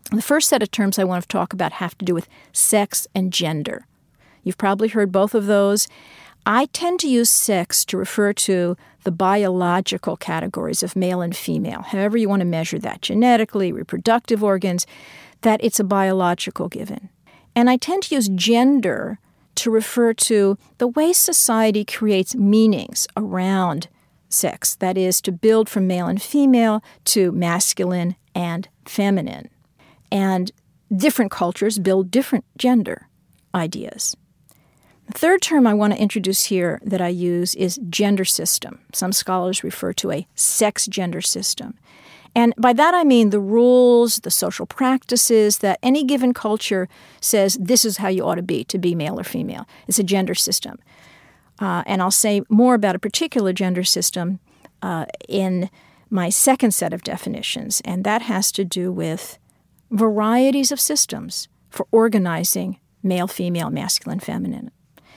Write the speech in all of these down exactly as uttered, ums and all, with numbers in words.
The first set of terms I want to talk about have to do with sex and gender. You've probably heard both of those. I tend to use sex to refer to the biological categories of male and female, however you want to measure that, genetically, reproductive organs, that it's a biological given. And I tend to use gender to refer to the way society creates meanings around sex, that is, to build from male and female to masculine and feminine. And different cultures build different gender ideas. The third term I want to introduce here that I use is gender system. Some scholars refer to a sex-gender system. And by that I mean the rules, the social practices that any given culture says this is how you ought to be, to be male or female. It's a gender system. Uh, and I'll say more about a particular gender system uh, in my second set of definitions, and that has to do with varieties of systems for organizing male, female, masculine, feminine.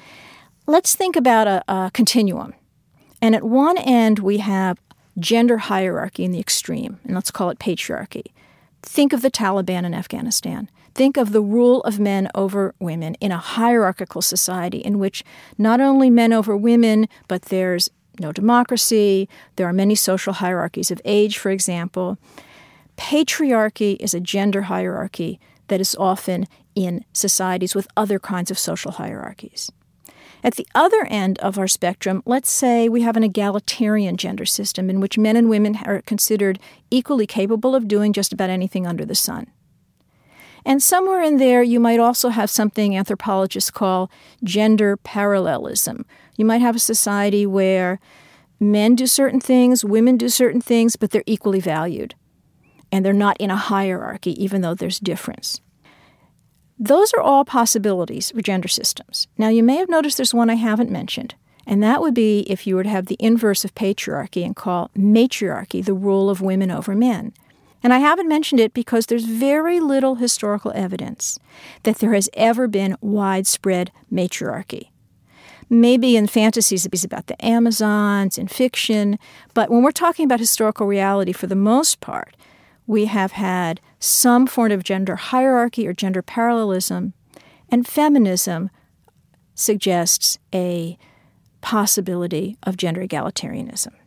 Let's think about a, a continuum. And at one end, we have gender hierarchy in the extreme, and let's call it patriarchy. Think of the Taliban in Afghanistan. Think of the rule of men over women in a hierarchical society in which not only men over women, but there's no democracy. There are many social hierarchies of age, for example. Patriarchy is a gender hierarchy that is often in societies with other kinds of social hierarchies. At the other end of our spectrum, let's say we have an egalitarian gender system in which men and women are considered equally capable of doing just about anything under the sun. And somewhere in there, you might also have something anthropologists call gender parallelism. You might have a society where men do certain things, women do certain things, but they're equally valued. And they're not in a hierarchy, even though there's difference. Those are all possibilities for gender systems. Now, you may have noticed there's one I haven't mentioned, and that would be if you were to have the inverse of patriarchy and call matriarchy the rule of women over men. And I haven't mentioned it because there's very little historical evidence that there has ever been widespread matriarchy. Maybe in fantasies it's about the Amazons, in fiction, but when we're talking about historical reality, for the most part, we have had some form of gender hierarchy or gender parallelism, and feminism suggests a possibility of gender egalitarianism.